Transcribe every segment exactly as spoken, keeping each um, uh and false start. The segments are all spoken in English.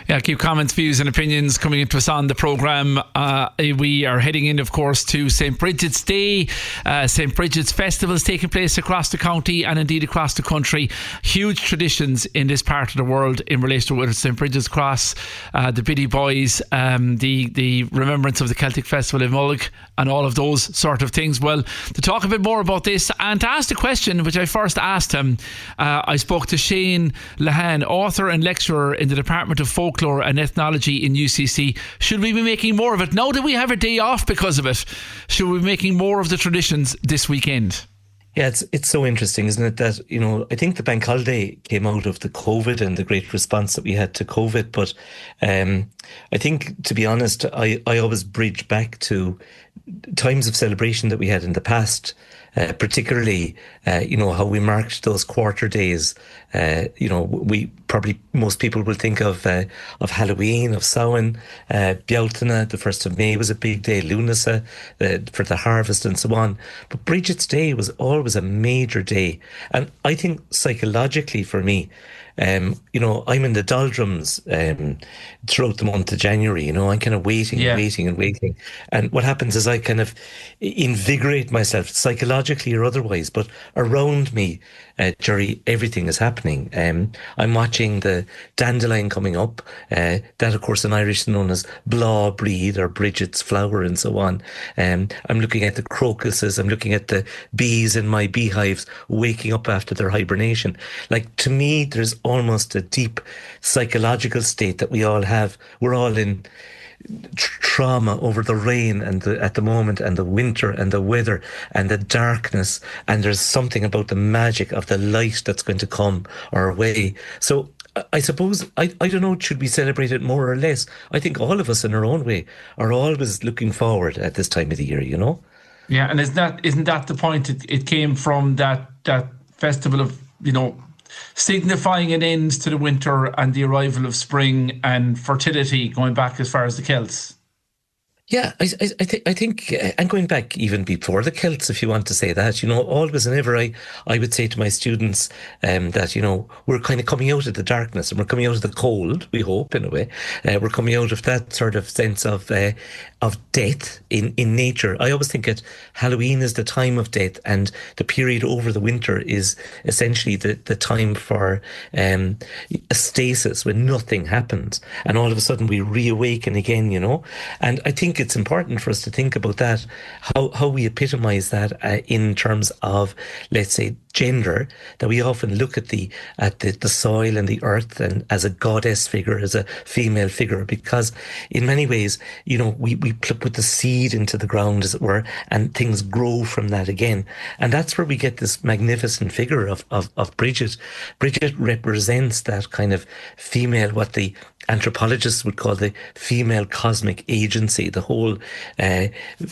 Yeah, keep comments, views and opinions coming into us on the programme. Uh, we are heading in, of course, to Saint Bridget's Day. Uh, Saint Bridget's Festival is taking place across the county and indeed across the country. Huge traditions in this part of the world in relation to Saint Bridget's Cross, uh, the Biddy Boys, um, the, the remembrance of the Celtic Festival in Mullock and all of those sort of things. Well, to talk a bit more about this and to ask the question which I first asked him, uh, I spoke to Shane Lahan, author and lecturer in the Department of Folklore and Ethnology in U C C. Should we be making more of it? Now that we have a day off because of it, should we be making more of the traditions this weekend? Yeah, it's it's so interesting, isn't it, that, you know, I think the bank holiday came out of the COVID and the great response that we had to COVID. But um, I think, to be honest, I, I always bridge back to times of celebration that we had in the past. Uh, particularly, uh, you know, how we marked those quarter days. Uh, you know, we probably, most people will think of uh, of Halloween, of Samhain, uh, Bealtaine, the first of May was a big day, Lunasa, uh, for the harvest and so on. But Bridget's Day was always a major day. And I think psychologically for me, Um, you know, I'm in the doldrums um, throughout the month of January. You know, I'm kind of waiting yeah. and waiting and waiting. And what happens is I kind of invigorate myself psychologically or otherwise. But around me, uh, Jerry, everything is happening. Um, I'm watching the dandelion coming up. Uh, that, of course, in Irish is known as Blá Breed or Bridget's flower and so on. Um, I'm looking at the crocuses. I'm looking at the bees in my beehives waking up after their hibernation. Like, to me, there's almost a deep psychological state that we all have. We're all in tr- trauma over the rain and the, at the moment, and the winter and the weather and the darkness, and there's something about the magic of the light that's going to come our way. So I suppose, I, I don't know, should we celebrate it more or less? I think all of us in our own way are always looking forward at this time of the year, you know? Yeah, and isn't that, isn't that the point? It, it came from that, that festival of, you know, signifying an end to the winter and the arrival of spring and fertility, going back as far as the Celts. Yeah, I, I, I, th- I think, uh, and going back even before the Celts, if you want to say that, you know, always and ever, I, I would say to my students um, that, you know, we're kind of coming out of the darkness and we're coming out of the cold, we hope, in a way. Uh, we're coming out of that sort of sense of uh, of death in, in nature. I always think that Halloween is the time of death, and the period over the winter is essentially the, the time for um, a stasis when nothing happens. And all of a sudden we reawaken again, you know. And I think it's important for us to think about that, how how we epitomise that uh, in terms of, let's say, gender, that we often look at the at the, the soil and the earth and as a goddess figure, as a female figure, because in many ways, you know, we, we put the seed into the ground, as it were, and things grow from that again. And that's where we get this magnificent figure of, of, of Bridget. Bridget represents that kind of female, what the anthropologists would call the female cosmic agency, the whole uh,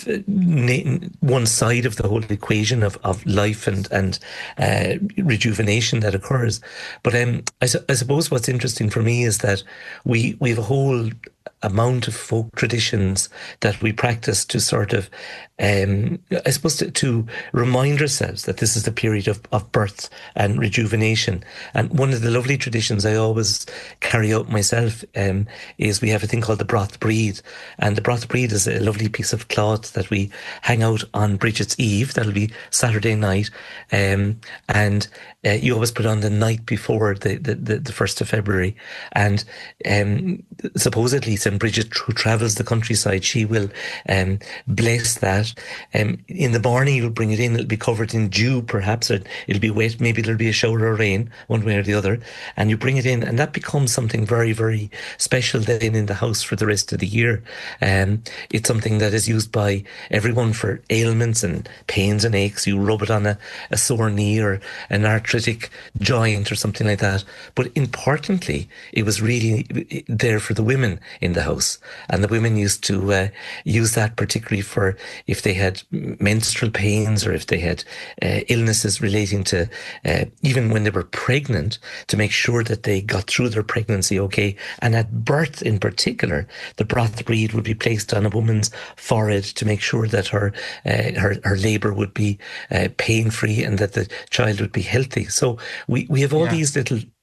one side of the whole equation of, of life and and uh, rejuvenation that occurs. But um, I, su- I suppose what's interesting for me is that we we have a whole amount of folk traditions that we practice to sort of, um, I suppose, to, to remind ourselves that this is the period of, of birth and rejuvenation. And one of the lovely traditions I always carry out myself um, is we have a thing called the Broth Breed. And the Broth Breed is a lovely piece of cloth that we hang out on Bridget's Eve. That'll be Saturday night. Um, and uh, you always put on the night before the, the, the, the first of February. And um, supposedly Saint Bridget, who travels the countryside, she will um, bless that. Um, in the morning, you'll bring it in. It'll be covered in dew, perhaps. Or it'll be wet. Maybe there'll be a shower of rain, one way or the other. And you bring it in, and that becomes something very, very special then in the house for the rest of the year. Um, it's something that is used by everyone for ailments and pains and aches. You rub it on a, a sore knee or an arthritic joint or something like that. But importantly, it was really there for the women in the house, and the women used to uh, use that particularly for if they had menstrual pains or if they had uh, illnesses relating to uh, even when they were pregnant, to make sure that they got through their pregnancy okay. And at birth in particular, the broth breed would be placed on a woman's forehead to make sure that her uh, her, her labour would be uh, pain free and that the child would be healthy. So we, we have all yeah. these little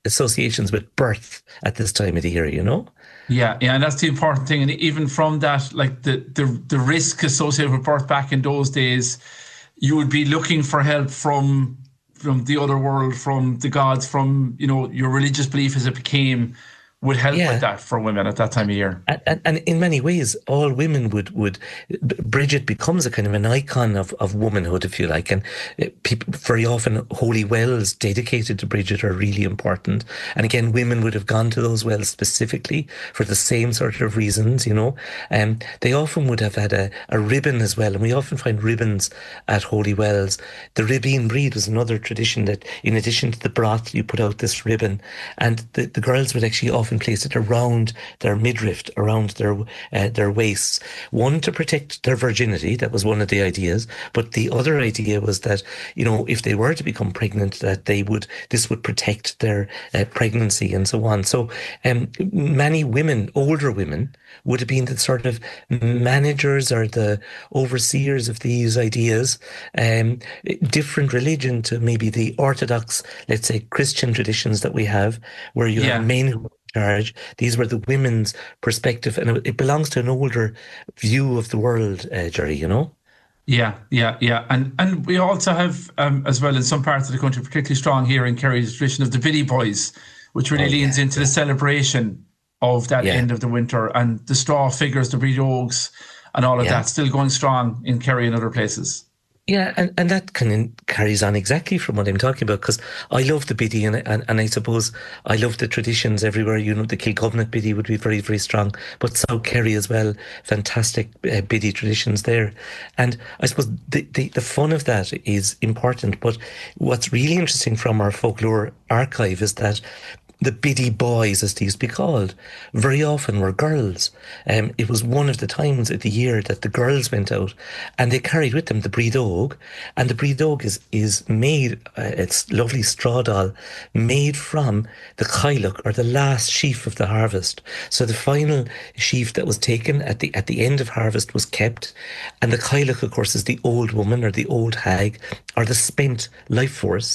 associations with birth at this time of the year, you know? Yeah, yeah, and that's the important thing. And even from that, like the the the risk associated with birth back in those days, you would be looking for help from from the other world, from the gods, from, you know, your religious belief as it became, would help Yeah. with that for women at that time of year. And, and, and in many ways, all women would, would, Bridget becomes a kind of an icon of, of womanhood, if you like. And uh, people, very often, holy wells dedicated to Bridget are really important. And again, women would have gone to those wells specifically for the same sort of reasons, you know. Um, they often would have had a, a ribbon as well. And we often find ribbons at holy wells. The ribbon breed was another tradition that, in addition to the broth, you put out this ribbon. And the, the girls would actually often place it around their midriff, around their uh, their waists. One, to protect their virginity. That was one of the ideas. But the other idea was that, you know, if they were to become pregnant, that they would this would protect their uh, pregnancy and so on. So um, many women, older women, would have been the sort of managers or the overseers of these ideas. Um, different religion to maybe the Orthodox, let's say, Christian traditions that we have, where you Yeah. have men who charge. These were the women's perspective, and it, it belongs to an older view of the world, uh, Jerry, you know? Yeah, yeah, yeah. And and we also have, um, as well, in some parts of the country, particularly strong here in Kerry, the tradition of the Biddy Boys, which really Oh, leans yeah, into yeah. the celebration of that Yeah. end of the winter, and the straw figures, the breed oaks, and all of Yeah. that, still going strong in Kerry and other places. Yeah, and, and that kind of carries on exactly from what I'm talking about, because I love the biddy, and, and and I suppose I love the traditions everywhere. You know, the Kilgovernant biddy would be very, very strong, but South Kerry as well, fantastic uh, biddy traditions there. And I suppose the, the, the fun of that is important, but what's really interesting from our folklore archive is that the biddy boys, as they used to be called, very often were girls. Um, it was one of the times of the year that the girls went out, and they carried with them the brídóg. And the brídóg is is made, uh, it's lovely straw doll, made from the cailleach, or the last sheaf of the harvest. So the final sheaf that was taken at the at the end of harvest was kept, and the cailleach, of course, is the old woman or the old hag or the spent life force.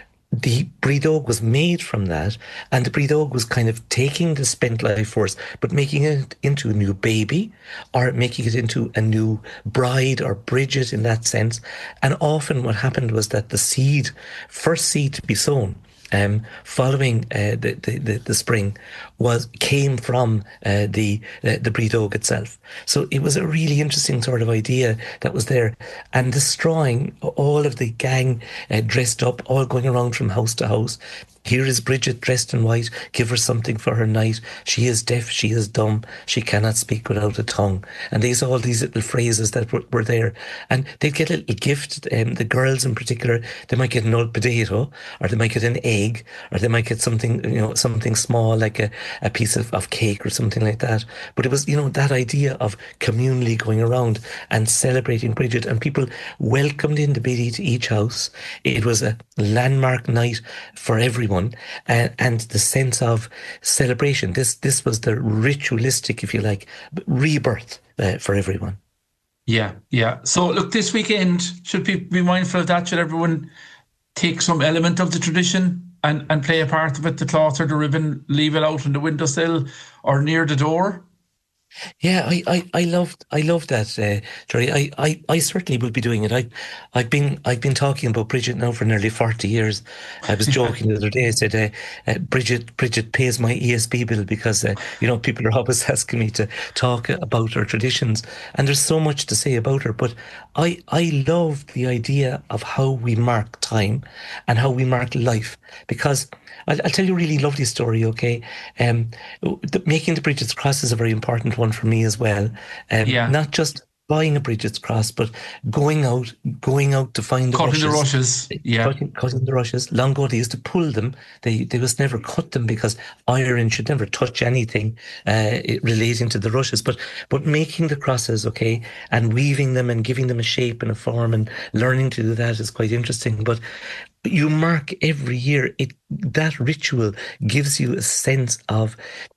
The brídóg was made from that, and the brídóg was kind of taking the spent life force, but making it into a new baby, or making it into a new bride or Bridget in that sense. And often what happened was that the seed, first seed to be sown, um, following uh, the, the, the the spring, was came from uh, the uh, the brídóg itself. So it was a really interesting sort of idea that was there, and destroying all of the gang uh, dressed up, all going around from house to house. Here is Bridget dressed in white. Give her something for her night. She is deaf. She is dumb. She cannot speak without a tongue. And these all these little phrases that were, were there. And they'd get a little gift. Um, the girls in particular, they might get an old potato, or they might get an egg, or they might get something, you know, something small like a, a piece of, of cake or something like that. But it was, you know, that idea of communally going around and celebrating Bridget, and people welcomed in the biddy to each house. It was a landmark night for everyone. And, and the sense of celebration. This this was the ritualistic, if you like, rebirth uh, for everyone. Yeah, yeah. So look, this weekend, should people be mindful of that? Should everyone take some element of the tradition and, and play a part of it? The cloth or the ribbon, leave it out on the windowsill or near the door? Yeah, I, I, I loved I loved that, uh, Jerry. I, I, I certainly will be doing it. I I've been I've been talking about Bridget now for nearly forty years. I was joking the other day. I said, uh, uh, Bridget Bridget pays my E S B bill because uh, you know, people are always asking me to talk about her traditions, and there's so much to say about her. But I I love the idea of how we mark time and how we mark life, because I'll, I'll tell you a really lovely story, okay? Um, the, making the Bridget's Cross is a very important one for me as well. Um, Yeah. Not just buying a Bridget's Cross, but going out, going out to find the Cutting rushes. the rushes. Yeah. Cutting, cutting the rushes. Long ago, they used to pull them. They they must never cut them, because iron should never touch anything uh, relating to the rushes. But but making the crosses, okay, and weaving them and giving them a shape and a form, and learning to do that is quite interesting. But you mark every year. It that ritual gives you a sense of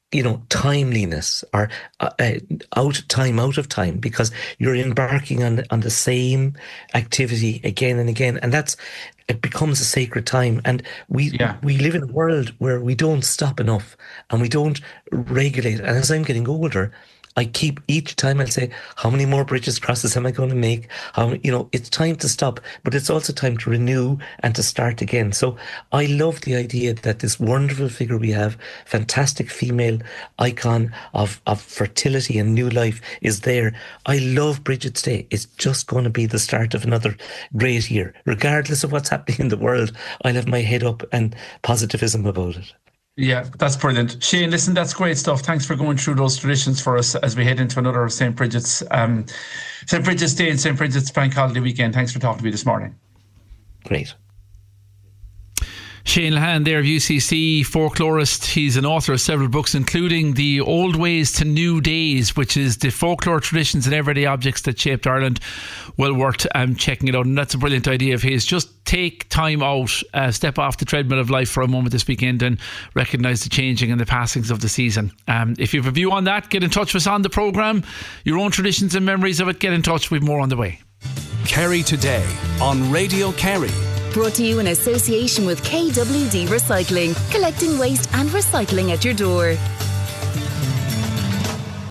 you know, timeliness or uh, uh, out time, out of time, because you're embarking on on the same activity again and again, and that's it becomes a sacred time. And we Yeah. we live in a world where we don't stop enough and we don't regulate. And as I'm getting older, I keep each time I'll say, how many more bridges crosses am I going to make? How, you know, it's time to stop, but it's also time to renew and to start again. So I love the idea that this wonderful figure we have, fantastic female icon of, of fertility and new life is there. I love Bridget's Day. It's just going to be the start of another great year. Regardless of what's happening in the world, I'll have my head up and positivism about it. Yeah, that's brilliant. Shane, listen, that's great stuff. Thanks for going through those traditions for us as we head into another Saint Bridget's um, Saint Bridget's Day and Saint Bridget's Bank Holiday weekend. Thanks for talking to me this morning. Great. Shane Lehane there of U C C, folklorist. He's an author of several books, including The Old Ways to New Days, which is the folklore, traditions and everyday objects that shaped Ireland. Well worth um, checking it out. And that's a brilliant idea of his. Just take time out, uh, step off the treadmill of life for a moment this weekend and recognise the changing and the passings of the season. Um, if you have a view on that, get in touch with us on the programme. Your own traditions and memories of it, get in touch. We've more on the way. Kerry Today on Radio Kerry. Brought to you in association with K W D Recycling, collecting waste and recycling at your door.